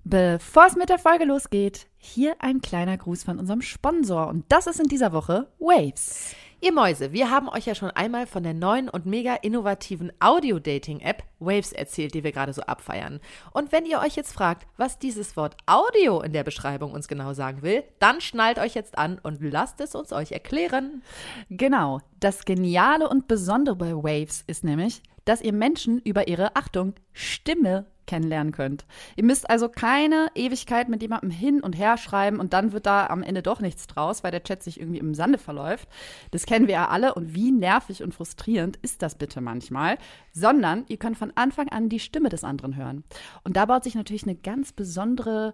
Bevor es mit der Folge losgeht, hier ein kleiner Gruß von unserem Sponsor. Und das ist in dieser Woche Waves. Ihr Mäuse, wir haben euch ja schon einmal von der neuen und mega innovativen Audio-Dating-App Waves erzählt, die wir gerade so abfeiern. Und wenn ihr euch jetzt fragt, was dieses Wort Audio in der Beschreibung uns genau sagen will, dann schnallt euch jetzt an und lasst es uns euch erklären. Genau, das Geniale und Besondere bei Waves ist nämlich, dass ihr Menschen über ihre, Achtung, Stimme kennenlernen könnt. Ihr müsst also keine Ewigkeit mit jemandem hin und her schreiben und dann wird da am Ende doch nichts draus, weil der Chat sich irgendwie im Sande verläuft. Das kennen wir ja alle und wie nervig und frustrierend ist das bitte manchmal, sondern ihr könnt von Anfang an die Stimme des anderen hören. Und da baut sich natürlich eine ganz besonderes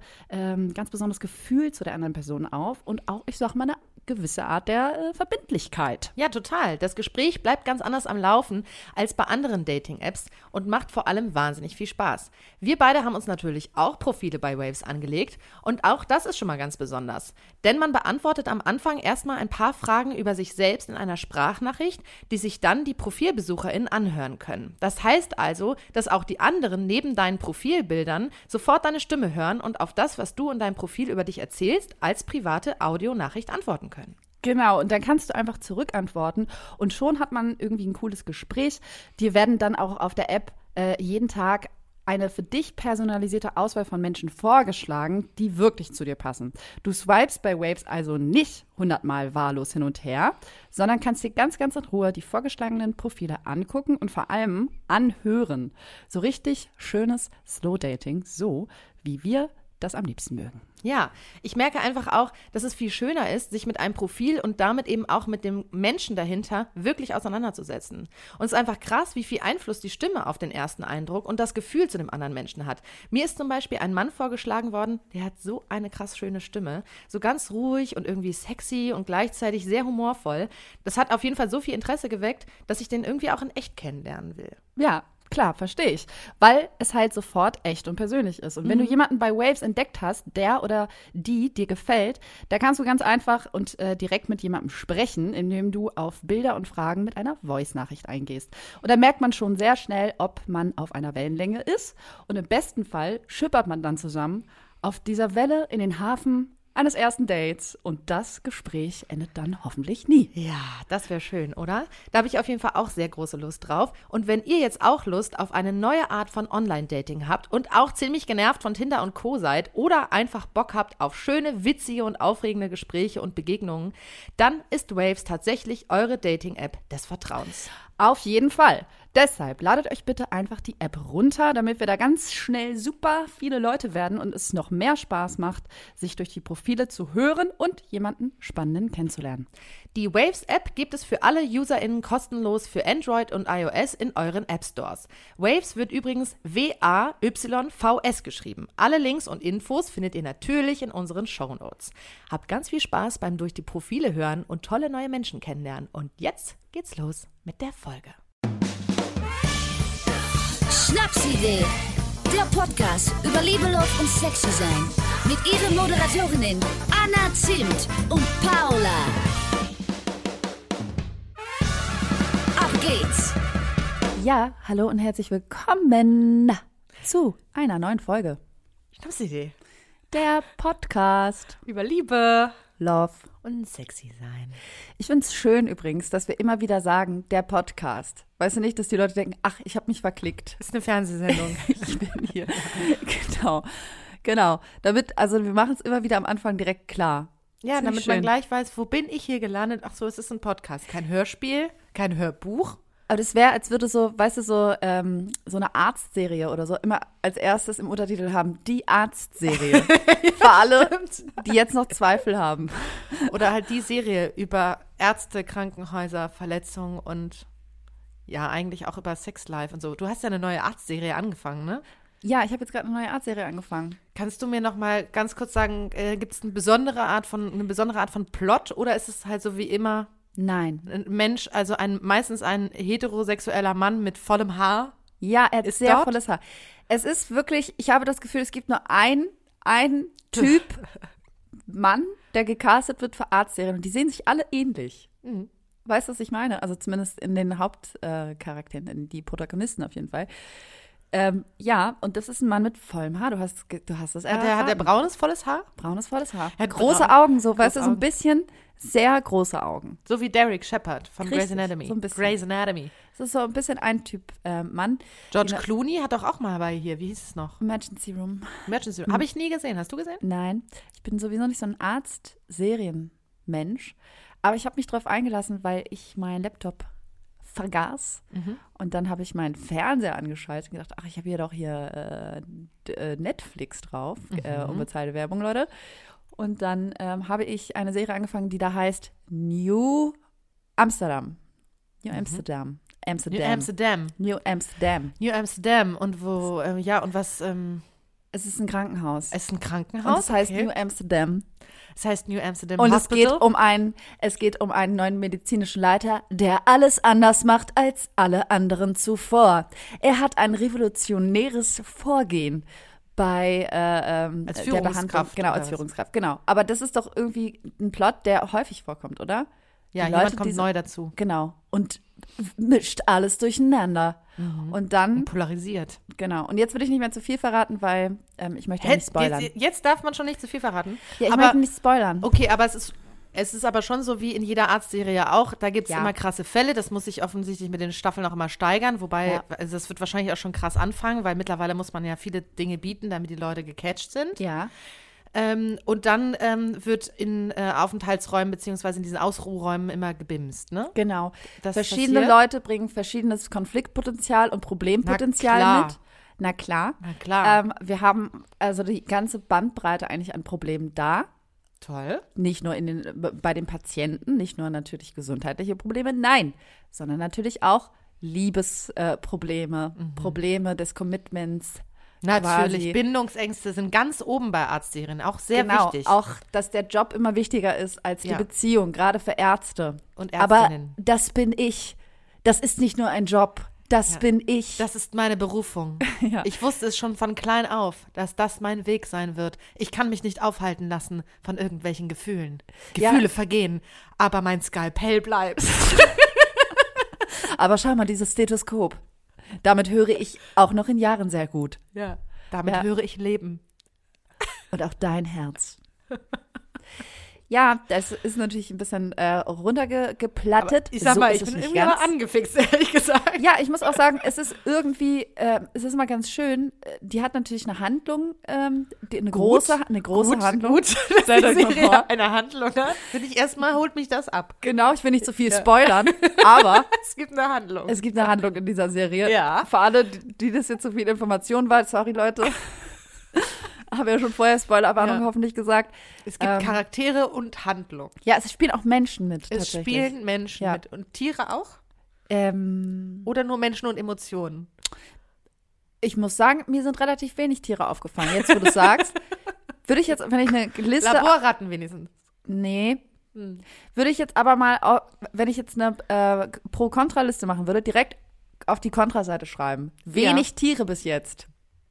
Gefühl zu der anderen Person auf und auch, ich sag mal, eine gewisse Art der Verbindlichkeit. Ja, total. Das Gespräch bleibt ganz anders am Laufen als bei anderen Dating-Apps und macht vor allem wahnsinnig viel Spaß. Wir beide haben uns natürlich auch Profile bei Waves angelegt und auch das ist schon mal ganz besonders. Denn man beantwortet am Anfang erstmal ein paar Fragen über sich selbst in einer Sprachnachricht, die sich dann die ProfilbesucherInnen anhören können. Das heißt also, dass auch die anderen neben deinen Profilbildern sofort deine Stimme hören und auf das, was du in deinem Profil über dich erzählst, als private Audionachricht antworten können. Genau, und dann kannst du einfach zurückantworten und schon hat man irgendwie ein cooles Gespräch. Dir werden dann auch auf der App jeden Tag eine für dich personalisierte Auswahl von Menschen vorgeschlagen, die wirklich zu dir passen. Du swipest bei Waves also nicht 100-mal wahllos hin und her, sondern kannst dir ganz, ganz in Ruhe die vorgeschlagenen Profile angucken und vor allem anhören. So richtig schönes Slow-Dating, so wie wir das am liebsten mögen. Ja, ich merke einfach auch, dass es viel schöner ist, sich mit einem Profil und damit eben auch mit dem Menschen dahinter wirklich auseinanderzusetzen. Und es ist einfach krass, wie viel Einfluss die Stimme auf den ersten Eindruck und das Gefühl zu dem anderen Menschen hat. Mir ist zum Beispiel ein Mann vorgeschlagen worden, der hat so eine krass schöne Stimme, so ganz ruhig und irgendwie sexy und gleichzeitig sehr humorvoll. Das hat auf jeden Fall so viel Interesse geweckt, dass ich den irgendwie auch in echt kennenlernen will. Ja, klar, verstehe ich. Weil es halt sofort echt und persönlich ist. Und wenn du jemanden bei Waves entdeckt hast, der oder die dir gefällt, da kannst du ganz einfach und direkt mit jemandem sprechen, indem du auf Bilder und Fragen mit einer Voice-Nachricht eingehst. Und da merkt man schon sehr schnell, ob man auf einer Wellenlänge ist. Und im besten Fall schippert man dann zusammen auf dieser Welle in den Hafen eines ersten Dates und das Gespräch endet dann hoffentlich nie. Ja, das wäre schön, oder? Da habe ich auf jeden Fall auch sehr große Lust drauf. Und wenn ihr jetzt auch Lust auf eine neue Art von Online-Dating habt und auch ziemlich genervt von Tinder und Co. seid oder einfach Bock habt auf schöne, witzige und aufregende Gespräche und Begegnungen, dann ist Waves tatsächlich eure Dating-App des Vertrauens. Auf jeden Fall. Deshalb ladet euch bitte einfach die App runter, damit wir da ganz schnell super viele Leute werden und es noch mehr Spaß macht, sich durch die Profile zu hören und jemanden Spannenden kennenzulernen. Die Waves-App gibt es für alle UserInnen kostenlos für Android und iOS in euren App-Stores. Waves wird übrigens W-A-Y-V-S geschrieben. Alle Links und Infos findet ihr natürlich in unseren Shownotes. Habt ganz viel Spaß beim durch die Profile hören und tolle neue Menschen kennenlernen. Und jetzt geht's los mit der Folge. Schnapsidee, der Podcast über Liebe, Love und Sexy sein. Mit ihren Moderatorinnen Anna Zimt und Paula. Auf geht's! Ja, hallo und herzlich willkommen zu einer neuen Folge. Schnapsidee. Der Podcast Über Liebe, Love und sexy sein. Ich finde es schön übrigens, dass wir immer wieder sagen, der Podcast. Weißt du nicht, dass die Leute denken, ach, ich habe mich verklickt. Das ist eine Fernsehsendung. Ich bin hier. Genau. Also wir machen es immer wieder am Anfang direkt klar. Ja, damit man gleich weiß, wo bin ich hier gelandet? Ach so, es ist ein Podcast. Kein Hörspiel, kein Hörbuch. Aber das wäre, als würde so, weißt du, so eine Arztserie oder so immer als erstes im Untertitel haben, die Arztserie. Für alle, die jetzt noch Zweifel haben. Oder halt die Serie über Ärzte, Krankenhäuser, Verletzungen und ja, eigentlich auch über Sexlife und so. Du hast ja eine neue Arztserie angefangen, ne? Ja, ich habe jetzt gerade eine neue Arztserie angefangen. Kannst du mir noch mal ganz kurz sagen, gibt es eine besondere Art von Plot oder ist es halt so wie immer Nein. ein Mensch, also meistens ein heterosexueller Mann mit vollem Haar? Ja, er hat sehr dort? volles Haar. Es ist wirklich, ich habe das Gefühl, es gibt nur einen Typ Mann, der gecastet wird für Arztserien und die sehen sich alle ähnlich. Mhm. Weißt du, was ich meine? Also zumindest in den Hauptcharakteren, in die Protagonisten auf jeden Fall. Ja, und das ist ein Mann mit vollem Haar. Du hast es Hat der braunes, volles Haar? braunes, volles Haar. Hat Große Augen, so, weißt du, so ein Augen. bisschen sehr große Augen. So wie Derek Shepherd von Richtig, Grey's Anatomy. so ein bisschen. Grey's Anatomy. Das ist so ein bisschen ein Typ Mann. George Die- Clooney hat doch auch mal bei hier, wie hieß es noch? Emergency Room. Emergency Room. Habe ich nie gesehen. Hast du gesehen? Nein, ich bin sowieso nicht so ein Arzt-Serienmensch. Aber ich habe mich drauf eingelassen, weil ich meinen Laptop vergaß. Und dann habe ich meinen Fernseher angeschaltet und gedacht, ach, ich habe hier doch Netflix drauf. Unbezahlte Werbung, Leute. Und dann habe ich eine Serie angefangen, die da heißt New Amsterdam. New Amsterdam. New Amsterdam. New Amsterdam. New Amsterdam. Und wo, und was, Es ist ein Krankenhaus. es ist ein Krankenhaus? Und es heißt Okay. New Amsterdam. Es heißt New Amsterdam Und Hospital. es geht um einen neuen medizinischen Leiter, der alles anders macht als alle anderen zuvor. Er hat ein revolutionäres Vorgehen bei der Behandlung. Führungskraft Genau, oder als was? Führungskraft, genau. Aber das ist doch irgendwie ein Plot, der häufig vorkommt, oder? ja, die jemand Leute, kommt die- neu dazu. Genau. Und mischt alles durcheinander. Und dann, Polarisiert. genau. Und jetzt will ich nicht mehr zu viel verraten, weil ich möchte ja nicht spoilern. Jetzt darf man schon nicht zu viel verraten. Ja, ich aber, möchte nicht spoilern. okay, aber es ist aber schon so wie in jeder Arztserie ja auch. Da gibt es Ja. immer krasse Fälle. Das muss sich offensichtlich mit den Staffeln auch immer steigern. Wobei, Ja. also das wird wahrscheinlich auch schon krass anfangen, weil mittlerweile muss man ja viele Dinge bieten, damit die Leute gecatcht sind. Ja. Und dann wird in Aufenthaltsräumen beziehungsweise in diesen Ausruhräumen immer gebimst, ne? Genau. Das Verschiedene passiert? Leute bringen verschiedenes Konfliktpotenzial und Problempotenzial Na klar. mit. Na klar. Na klar. Wir haben also die ganze Bandbreite eigentlich an Problemen da. Toll. Nicht nur bei den Patienten, nicht nur natürlich gesundheitliche Probleme, nein, sondern natürlich auch Liebesprobleme, Probleme des Commitments. Natürlich. quasi. Bindungsängste sind ganz oben bei Arztserien. Auch sehr Genau, wichtig. auch, dass der Job immer wichtiger ist als die Ja. Beziehung, gerade für Ärzte. Und Aber Ärztinnen. das bin ich. Das ist nicht nur ein Job, das Ja. bin ich. Das ist meine Berufung. Ja. Ich wusste es schon von klein auf, dass das mein Weg sein wird. Ich kann mich nicht aufhalten lassen von irgendwelchen Gefühlen. Ja. Gefühle vergehen, aber mein Skalpell bleibt. Aber schau mal, dieses Stethoskop. Damit höre ich auch noch in Jahren sehr gut. Ja. Damit Ja. höre ich Leben. Und auch dein Herz. Ja, das ist natürlich ein bisschen runtergeplattet. Ich sag So mal, ist ich es bin nicht irgendwie aber angefixt, ehrlich gesagt. Ja, ich muss auch sagen, es ist irgendwie, es ist mal ganz schön. Die hat natürlich eine Handlung, eine große Handlung. Gut, dass Stellt die euch mal Serie vor. eine Handlung hat. Finde ich erstmal, holt mich das ab. Genau, ich will nicht zu viel spoilern, aber Es gibt eine Handlung. es gibt eine Handlung in dieser Serie. Ja. Für alle, die das jetzt so viel Information war, sorry Leute. Habe ja schon vorher Spoilerwarnung Ja. hoffentlich gesagt. Es gibt Charaktere und Handlung. Ja, es spielen auch Menschen mit. Es tatsächlich. spielen Menschen Ja. mit. Und Tiere auch? Ähm, Oder nur Menschen und Emotionen? ich muss sagen, mir sind relativ wenig Tiere aufgefallen. Jetzt, wo du sagst, würde ich jetzt, wenn ich eine Liste. Laborratten wenigstens. Nee. Würde ich jetzt aber mal, wenn ich jetzt eine Pro-Kontra-Liste machen würde, direkt auf die Kontraseite schreiben. Wenig Tiere bis jetzt.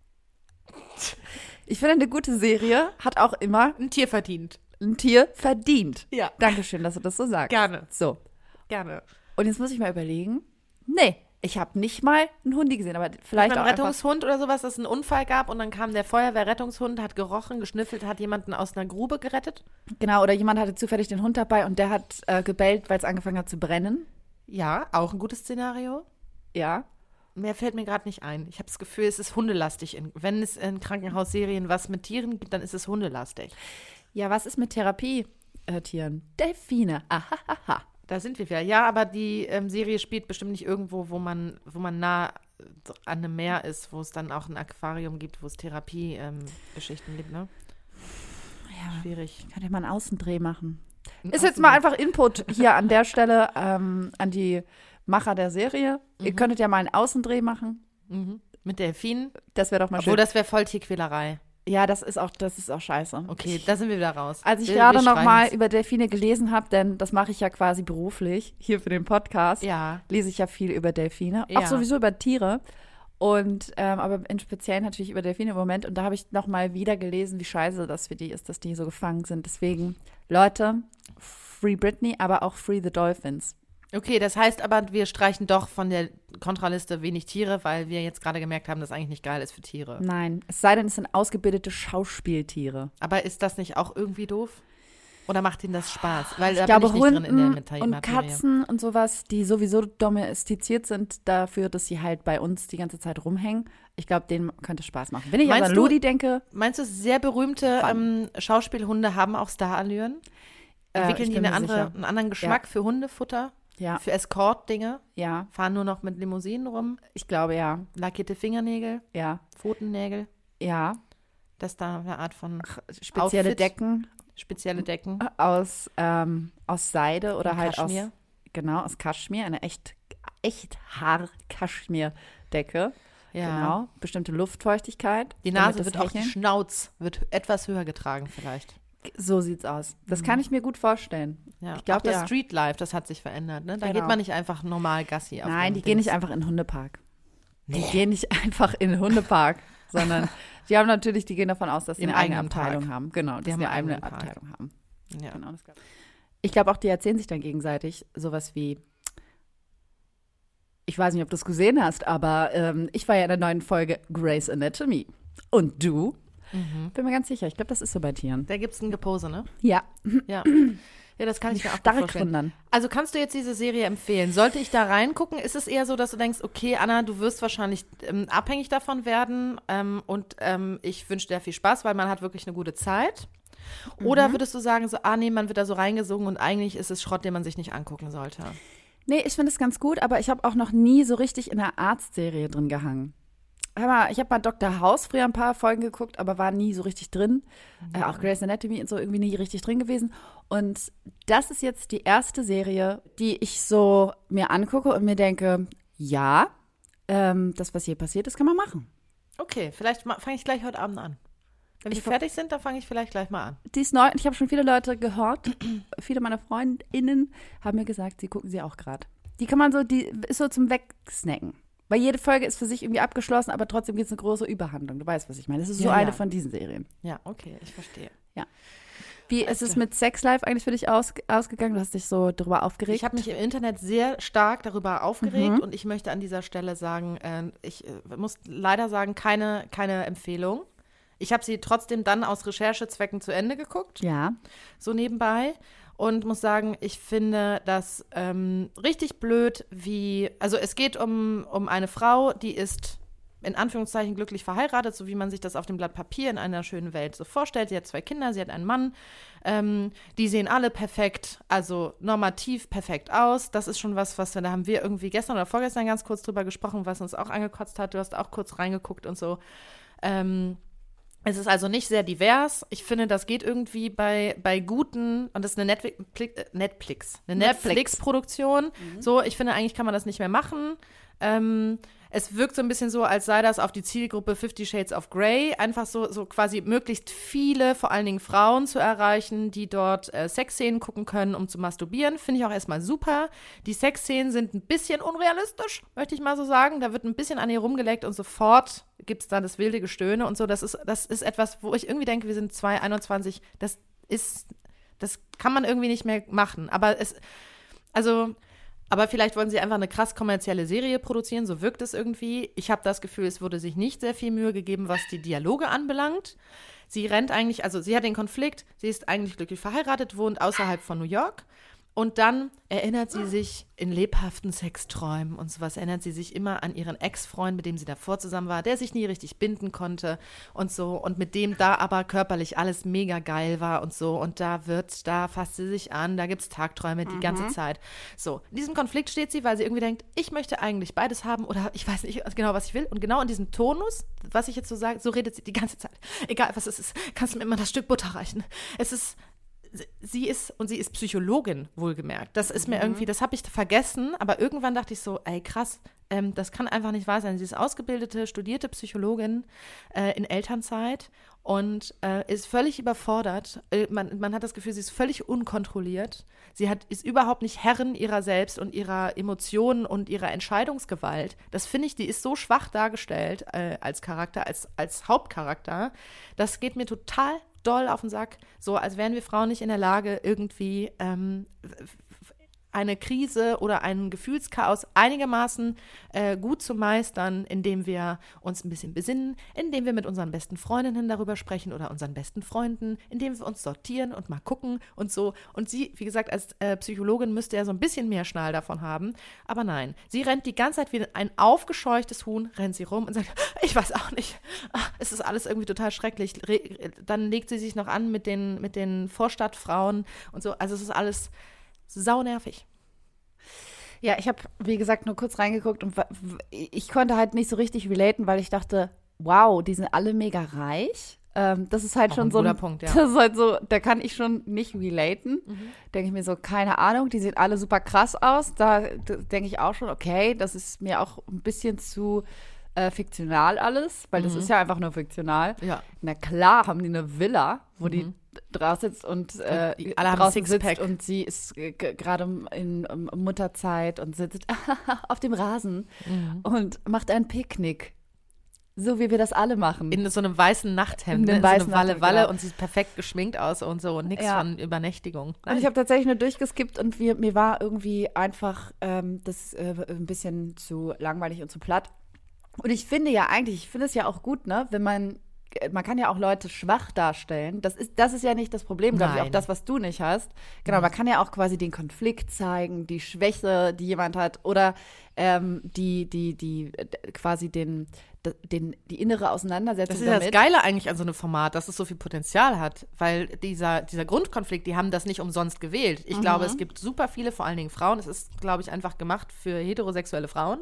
Ich finde, eine gute Serie hat auch immer Ein Tier verdient. ein Tier verdient. Ja. Dankeschön, dass du das so sagst. Gerne. So. Gerne. Und jetzt muss ich mal überlegen. Nee, ich habe nicht mal einen Hundi gesehen, aber vielleicht Ein auch einfach, Rettungshund oder sowas, dass es einen Unfall gab und dann kam der Feuerwehrrettungshund, hat gerochen, geschnüffelt, hat jemanden aus einer Grube gerettet. genau, oder jemand hatte zufällig den Hund dabei und der hat gebellt, weil es angefangen hat zu brennen. Ja, auch ein gutes Szenario. Ja. Mehr fällt mir gerade nicht ein. Ich habe das Gefühl, es ist hundelastig. Wenn es in Krankenhausserien was mit Tieren gibt, dann ist es hundelastig. Ja, was ist mit Therapietieren? Delfine. Ahahaha. Da sind wir wieder. Ja, aber die Serie spielt bestimmt nicht irgendwo, wo man nah an einem Meer ist, wo es dann auch ein Aquarium gibt, wo es Therapie-Geschichten gibt, ne? Ja, Schwierig. könnt ihr mal einen Außendreh machen. Ein Ist jetzt mal einfach Input hier an der Stelle an die Macher der Serie. Ihr könntet ja mal einen Außendreh machen. Mhm. Mit Delfinen. Das wäre doch mal Obwohl, schön. das wäre voll Tierquälerei. Ja, das ist auch scheiße. Okay, da sind wir wieder raus. Als ich Wir gerade noch schreiben's. mal über Delfine gelesen habe, denn das mache ich ja quasi beruflich hier für den Podcast, Ja. lese ich ja viel über Delfine, Ja. auch sowieso über Tiere und aber im Speziellen natürlich über Delfine im Moment. Und da habe ich noch mal wieder gelesen, wie scheiße das für die ist, dass die so gefangen sind. Deswegen, Leute, Free Britney, aber auch Free the Dolphins. Okay, das heißt aber, wir streichen doch von der Kontraliste wenig Tiere, weil wir jetzt gerade gemerkt haben, dass eigentlich nicht geil ist für Tiere. Nein, es sei denn, es sind ausgebildete Schauspieltiere. Aber ist das nicht auch irgendwie doof? Oder macht ihnen das Spaß? Weil Ich da glaube, bin ich nicht drin in der Hunden und Materie. Katzen und sowas, die sowieso domestiziert sind dafür, dass sie halt bei uns die ganze Zeit rumhängen. Ich glaube, denen könnte Spaß machen. Wenn ich Meinst an du- Ludi denke, Meinst du, sehr berühmte Schauspielhunde haben auch Starallüren? Entwickeln ich die bin mir einen sicher. anderen Geschmack für Hundefutter? Ja, Für Escort-Dinge? ja, Fahren nur noch mit Limousinen rum? ich glaube, ja, Lackierte Fingernägel? ja, Pfotennägel? ja. Das ist da eine Art von Spezielle Outfit? Decken Spezielle Decken? aus Seide oder Von halt Kaschmir? aus Kaschmir, eine echt Haar-Kaschmir-Decke. Ja. Genau, bestimmte Luftfeuchtigkeit. Die damit Nase das wird auch, die Hecheln- Schnauz wird etwas höher getragen vielleicht. So sieht's aus. Das kann ich mir gut vorstellen. Ja. Ich glaube, auch das ja. Streetlife, das hat sich verändert. Ne? Da Genau. geht man nicht einfach normal Gassi auf Nein, einem die gehen nicht Dings. einfach in den Hundepark. Die gehen nicht einfach in den Hundepark, sondern die haben natürlich, die gehen davon aus, dass sie Im eine eigene eigenen Abteilung Park. haben. Genau, dass haben sie einen eine eigene eigenen Park. Abteilung haben. Ja. Genau, das glaub ich. Ich glaube auch, die erzählen sich dann gegenseitig sowas wie, ich weiß nicht, ob du es gesehen hast, aber ich war ja in der neuen Folge Grey's Anatomy. Und du? Bin mir ganz sicher, ich glaube, das ist so bei Tieren. Da gibt es ein Gepose, ne? Ja, Ja. Ja, das kann ich mir auch gut starre vorstellen. Gründern. Also kannst du jetzt diese Serie empfehlen? Sollte ich da reingucken? Ist es eher so, dass du denkst, okay, Anna, du wirst wahrscheinlich abhängig davon werden und ich wünsche dir viel Spaß, weil man hat wirklich eine gute Zeit? Oder würdest du sagen, so, nee, man wird da so reingesungen und eigentlich ist es Schrott, den man sich nicht angucken sollte? Nee, ich finde es ganz gut, aber ich habe auch noch nie so richtig in einer Arztserie drin gehangen. Hör mal, ich habe mal Dr. House früher ein paar Folgen geguckt, aber war nie so richtig drin. Auch Grey's Anatomy und so irgendwie nie richtig drin gewesen. Und das ist jetzt die erste Serie, die ich so mir angucke und mir denke, ja, das, was hier passiert ist, kann man machen. Okay, vielleicht fange ich gleich heute Abend an. Wenn wir fertig sind, dann fange ich vielleicht gleich mal an. Die ist neu und ich habe schon viele Leute gehört, viele meiner FreundInnen haben mir gesagt, sie gucken sie auch gerade. Die kann man so, die ist so zum Wegsnacken. Weil jede Folge ist für sich irgendwie abgeschlossen, aber trotzdem gibt es eine große Überhandlung. Du weißt, was ich meine. Das ist so Ja, eine ja. von diesen Serien. Ja, okay, ich verstehe. Wie ist es mit Sex Life eigentlich für dich ausgegangen? Du hast dich so darüber aufgeregt. Ich habe mich im Internet sehr stark darüber aufgeregt und ich möchte an dieser Stelle sagen, ich muss leider sagen, keine Empfehlung. Ich habe sie trotzdem dann aus Recherchezwecken zu Ende geguckt, Ja. so nebenbei. Und muss sagen, ich finde das richtig blöd, also es geht um eine Frau, die ist in Anführungszeichen glücklich verheiratet, so wie man sich das auf dem Blatt Papier in einer schönen Welt so vorstellt. Sie hat 2 Kinder, sie hat einen Mann. Die sehen alle perfekt, also normativ perfekt aus. Das ist schon was da haben wir irgendwie gestern oder vorgestern ganz kurz drüber gesprochen, was uns auch angekotzt hat. Du hast auch kurz reingeguckt und so. Es ist also nicht sehr divers. Ich finde, das geht irgendwie bei guten, und das ist eine Netflix-Produktion. So, ich finde, eigentlich kann man das nicht mehr machen. Es wirkt so ein bisschen so, als sei das auf die Zielgruppe 50 Shades of Grey, einfach so quasi möglichst viele, vor allen Dingen Frauen zu erreichen, die dort Sexszenen gucken können, um zu masturbieren. Finde ich auch erstmal super. Die Sexszenen sind ein bisschen unrealistisch, möchte ich mal so sagen. Da wird ein bisschen an ihr rumgeleckt und sofort gibt es dann das wilde Gestöhne und so. Das ist etwas, wo ich irgendwie denke, wir sind 2021, das kann man irgendwie nicht mehr machen. Aber vielleicht wollen sie einfach eine krass kommerzielle Serie produzieren, so wirkt es irgendwie. Ich habe das Gefühl, es wurde sich nicht sehr viel Mühe gegeben, was die Dialoge anbelangt. Sie rennt eigentlich, also sie hat den Konflikt, sie ist eigentlich glücklich verheiratet, wohnt außerhalb von New York. Und dann erinnert sie sich in lebhaften Sexträumen und sowas, erinnert sie sich immer an ihren Ex-Freund, mit dem sie davor zusammen war, der sich nie richtig binden konnte und so. Und mit dem da aber körperlich alles mega geil war und so. Und da fasst sie sich an, da gibt es Tagträume die ganze Zeit. So, in diesem Konflikt steht sie, weil sie irgendwie denkt, ich möchte eigentlich beides haben oder ich weiß nicht genau, was ich will. Und genau in diesem Tonus, was ich jetzt so sage, so redet sie die ganze Zeit. Egal, was es ist, kannst du mir immer das Stück Butter reichen. Sie ist Psychologin, wohlgemerkt. Das ist mir irgendwie, das habe ich vergessen, aber irgendwann dachte ich so, ey krass, das kann einfach nicht wahr sein. Sie ist ausgebildete, studierte Psychologin in Elternzeit und ist völlig überfordert. Man hat das Gefühl, sie ist völlig unkontrolliert. Sie ist überhaupt nicht Herrin ihrer selbst und ihrer Emotionen und ihrer Entscheidungsgewalt. Das finde ich, die ist so schwach dargestellt als Charakter, als Hauptcharakter. Das geht mir total doll auf den Sack, so als wären wir Frauen nicht in der Lage, irgendwie eine Krise oder ein Gefühlschaos einigermaßen gut zu meistern, indem wir uns ein bisschen besinnen, indem wir mit unseren besten Freundinnen darüber sprechen oder unseren besten Freunden, indem wir uns sortieren und mal gucken und so. Und sie, wie gesagt, als Psychologin müsste ja so ein bisschen mehr Schnall davon haben. Aber nein, sie rennt die ganze Zeit wie ein aufgescheuchtes Huhn, rennt sie rum und sagt, ich weiß auch nicht, es ist alles irgendwie total schrecklich. Dann legt sie sich noch an mit den Vorstadtfrauen und so. Also es ist alles saunervig. Ja, ich habe, wie gesagt, nur kurz reingeguckt und ich konnte halt nicht so richtig relaten, weil ich dachte, wow, die sind alle mega reich. Das ist halt Auch schon ein so guter Punkt, ja. Das ist halt so, da kann ich schon nicht relaten. Denke ich mir so, keine Ahnung, die sehen alle super krass aus. Da denke ich auch schon, okay, das ist mir auch ein bisschen zu fiktional alles, weil das ist ja einfach nur fiktional. Ja. Na klar haben die eine Villa, wo die draußen sitzt und alle haben draußen Sixpack. sitzt und sie ist gerade in Mutterzeit und sitzt auf dem Rasen und macht ein Picknick. So wie wir das alle machen. In so einem weißen Nachthemd, In einem so weißen eine Nachthemd, Walle genau. und sieht perfekt geschminkt aus und so und nichts von Übernächtigung. Und ich habe tatsächlich nur durchgeskippt und mir war irgendwie einfach das ein bisschen zu langweilig und zu platt. Und ich finde es ja auch gut, ne, wenn man kann ja auch Leute schwach darstellen. Das ist ja nicht das Problem, glaube ich, auch Nein. das, was du nicht hast. Genau, man kann ja auch quasi den Konflikt zeigen, die Schwäche, die jemand hat oder quasi die innere Auseinandersetzung Das ist ja das damit. Geile eigentlich an so einem Format, dass es so viel Potenzial hat, weil dieser Grundkonflikt, die haben das nicht umsonst gewählt. Ich glaube, es gibt super viele, vor allen Dingen Frauen, es ist, glaube ich, einfach gemacht für heterosexuelle Frauen,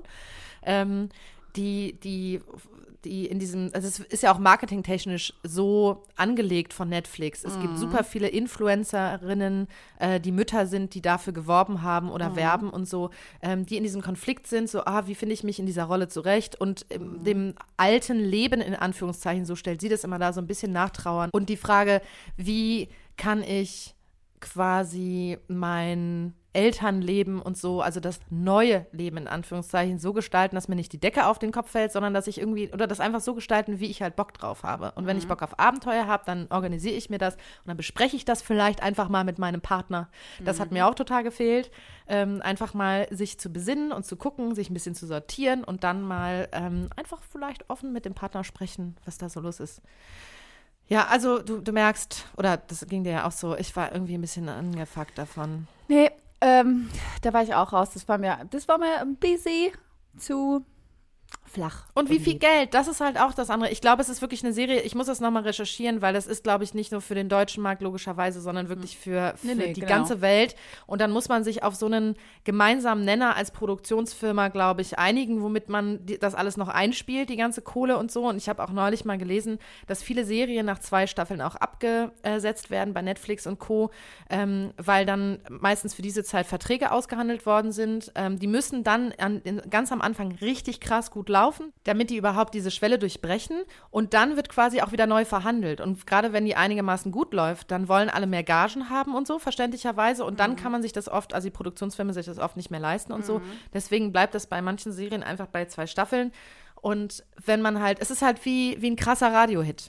die in diesem, also es ist ja auch marketingtechnisch so angelegt von Netflix. Es gibt super viele Influencerinnen, die Mütter sind, die dafür geworben haben oder werben und so, die in diesem Konflikt sind, so, wie finde ich mich in dieser Rolle zurecht und dem alten Leben in Anführungszeichen, so stellt sie das immer da so ein bisschen nachtrauern. Und die Frage, wie kann ich quasi mein Elternleben und so, also das neue Leben in Anführungszeichen so gestalten, dass mir nicht die Decke auf den Kopf fällt, sondern dass ich irgendwie, oder das einfach so gestalten, wie ich halt Bock drauf habe. Und wenn ich Bock auf Abenteuer habe, dann organisiere ich mir das und dann bespreche ich das vielleicht einfach mal mit meinem Partner. Das hat mir auch total gefehlt. Einfach mal sich zu besinnen und zu gucken, sich ein bisschen zu sortieren und dann mal einfach vielleicht offen mit dem Partner sprechen, was da so los ist. Ja, also du merkst, oder das ging dir ja auch so, ich war irgendwie ein bisschen angefuckt davon. Nee, da war ich auch raus. Das war mir ein bisschen zu flach. Und wie viel Geld, das ist halt auch das andere. Ich glaube, es ist wirklich eine Serie, ich muss das nochmal recherchieren, weil das ist, glaube ich, nicht nur für den deutschen Markt logischerweise, sondern wirklich für die genau. ganze Welt. Und dann muss man sich auf so einen gemeinsamen Nenner als Produktionsfirma, glaube ich, einigen, womit man das alles noch einspielt, die ganze Kohle und so. Und ich habe auch neulich mal gelesen, dass viele Serien nach 2 Staffeln auch abgesetzt werden bei Netflix und Co., weil dann meistens für diese Zeit Verträge ausgehandelt worden sind. Die müssen dann ganz am Anfang richtig krass gut laufen, damit die überhaupt diese Schwelle durchbrechen und dann wird quasi auch wieder neu verhandelt und gerade wenn die einigermaßen gut läuft, dann wollen alle mehr Gagen haben und so, verständlicherweise und dann kann man sich das oft, also die Produktionsfirmen sich das oft nicht mehr leisten und so, deswegen bleibt das bei manchen Serien einfach bei 2 Staffeln und wenn man halt, es ist halt wie ein krasser Radiohit.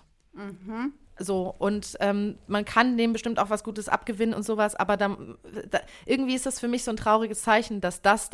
So, und man kann dem bestimmt auch was Gutes abgewinnen und sowas, aber irgendwie ist das für mich so ein trauriges Zeichen, dass das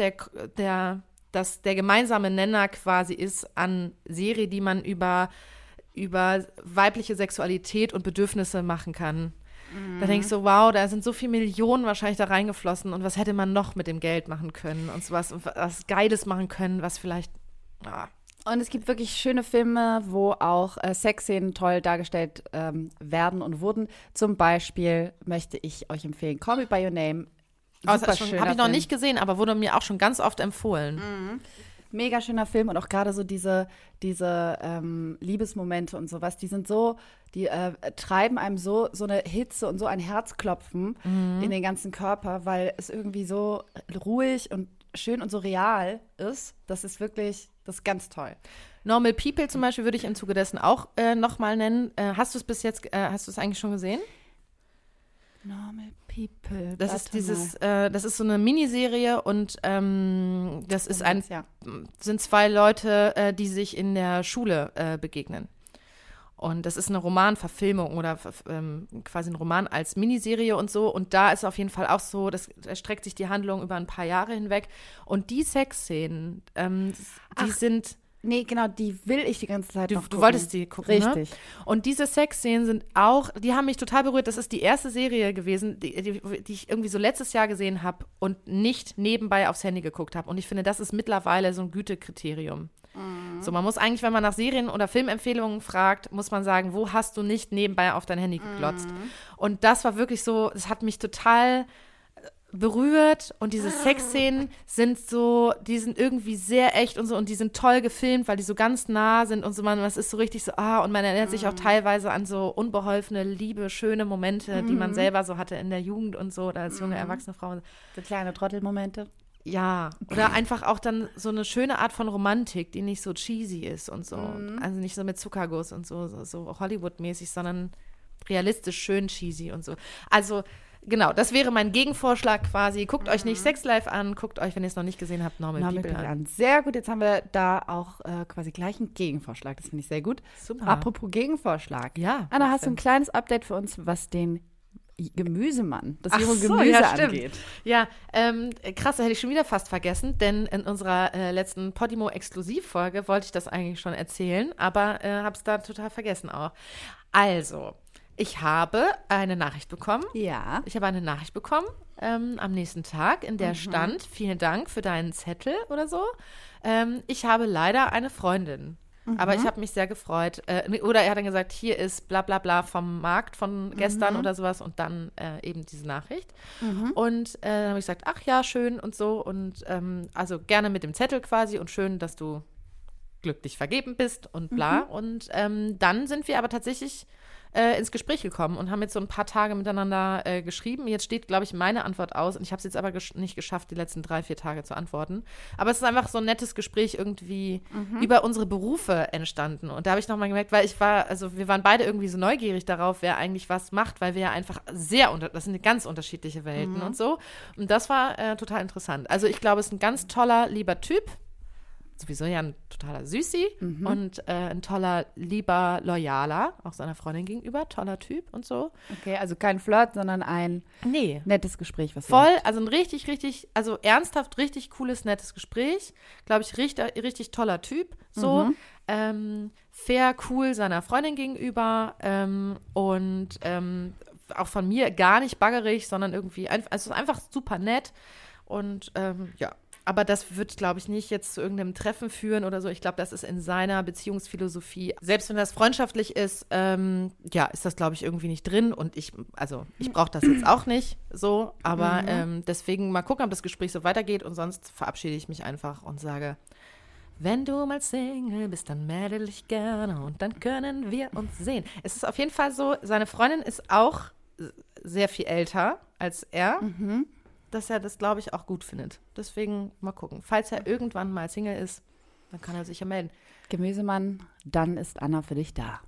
dass der gemeinsame Nenner quasi ist an Serie, die man über weibliche Sexualität und Bedürfnisse machen kann. Da denke ich so, wow, da sind so viele Millionen wahrscheinlich da reingeflossen und was hätte man noch mit dem Geld machen können und sowas, was Geiles machen können, was vielleicht, Und es gibt wirklich schöne Filme, wo auch Sexszenen toll dargestellt werden und wurden. Zum Beispiel möchte ich euch empfehlen, Call Me By Your Name. Habe ich noch nicht gesehen, aber wurde mir auch schon ganz oft empfohlen. Mega schöner Film und auch gerade so diese Liebesmomente und sowas, die treiben einem so eine Hitze und so ein Herzklopfen in den ganzen Körper, weil es irgendwie so ruhig und schön und so real ist. Das ist ganz toll. Normal People zum Beispiel würde ich im Zuge dessen auch nochmal nennen. Hast du es eigentlich schon gesehen? Normal People. Das ist so eine Miniserie und das ist sind 2 Leute, die sich in der Schule begegnen. Und das ist eine Romanverfilmung oder quasi ein Roman als Miniserie und so. Und da ist auf jeden Fall auch so, da erstreckt sich die Handlung über ein paar Jahre hinweg. Und die Sexszenen, die sind. Nee, genau, die will ich die ganze Zeit noch gucken. Du wolltest die gucken, Richtig. Ne? Und diese Sexszenen sind auch, die haben mich total berührt. Das ist die erste Serie gewesen, die ich irgendwie so letztes Jahr gesehen habe und nicht nebenbei aufs Handy geguckt habe. Und ich finde, das ist mittlerweile so ein Gütekriterium. So, man muss eigentlich, wenn man nach Serien- oder Filmempfehlungen fragt, muss man sagen, wo hast du nicht nebenbei auf dein Handy geglotzt? Und das war wirklich so, das hat mich total berührt und diese Sexszenen sind so, die sind irgendwie sehr echt und so und die sind toll gefilmt, weil die so ganz nah sind und so, es ist so richtig so, und man erinnert sich auch teilweise an so unbeholfene, liebe, schöne Momente, die man selber so hatte in der Jugend und so oder als junge, erwachsene Frau. So kleine Trottelmomente. Ja, oder einfach auch dann so eine schöne Art von Romantik, die nicht so cheesy ist und so. Also nicht so mit Zuckerguss und so Hollywood-mäßig, sondern realistisch schön cheesy und so. Also genau, das wäre mein Gegenvorschlag quasi. Guckt euch nicht Sex Life an, guckt euch, wenn ihr es noch nicht gesehen habt, Normal People an. Sehr gut, jetzt haben wir da auch quasi gleich einen Gegenvorschlag. Das finde ich sehr gut. Super. Apropos Gegenvorschlag. Ja. Anna, hast du ein kleines Update für uns, was den Gemüsemann, das junge so, Gemüse ja, stimmt. angeht? Ja, krass, da hätte ich schon wieder fast vergessen, denn in unserer letzten Podimo-Exklusivfolge wollte ich das eigentlich schon erzählen, aber habe es da total vergessen auch. Also, ich habe eine Nachricht bekommen. Ja. Ich habe eine Nachricht bekommen am nächsten Tag, in der stand, vielen Dank für deinen Zettel oder so. Ich habe leider eine Freundin. Aber ich habe mich sehr gefreut. Oder er hat dann gesagt, hier ist bla bla bla vom Markt von gestern oder sowas und dann eben diese Nachricht. Und dann habe ich gesagt, ach ja, schön und so. Und also gerne mit dem Zettel quasi und schön, dass du glücklich vergeben bist und bla. Und dann sind wir aber tatsächlich ins Gespräch gekommen und haben jetzt so ein paar Tage miteinander geschrieben. Jetzt steht, glaube ich, meine Antwort aus und ich habe es jetzt aber nicht geschafft, die letzten 3-4 Tage zu antworten. Aber es ist einfach so ein nettes Gespräch irgendwie über unsere Berufe entstanden. Und da habe ich nochmal gemerkt, weil wir waren beide irgendwie so neugierig darauf, wer eigentlich was macht, weil wir ja einfach das sind ganz unterschiedliche Welten und so. Und das war total interessant. Also ich glaube, es ist ein ganz toller, lieber Typ. Sowieso ja ein totaler Süßi und ein toller, lieber, loyaler, auch seiner Freundin gegenüber, toller Typ und so. Okay, also kein Flirt, sondern ein nettes Gespräch. Was voll, also ein richtig, also ernsthaft richtig cooles, nettes Gespräch. Glaube ich, richtig toller Typ, so. Fair, cool seiner Freundin gegenüber und auch von mir gar nicht baggerig, sondern irgendwie, also einfach super nett und ja. Aber das wird, glaube ich, nicht jetzt zu irgendeinem Treffen führen oder so. Ich glaube, das ist in seiner Beziehungsphilosophie. Selbst wenn das freundschaftlich ist, ist das, glaube ich, irgendwie nicht drin. Und ich brauche das jetzt auch nicht so. Aber deswegen mal gucken, ob das Gespräch so weitergeht. Und sonst verabschiede ich mich einfach und sage, wenn du mal Single bist, dann melde dich gerne und dann können wir uns sehen. Es ist auf jeden Fall so, seine Freundin ist auch sehr viel älter als er. Dass er das, glaube ich, auch gut findet. Deswegen mal gucken. Falls er irgendwann mal Single ist, dann kann er sich ja melden. Gemüsemann, dann ist Anna für dich da.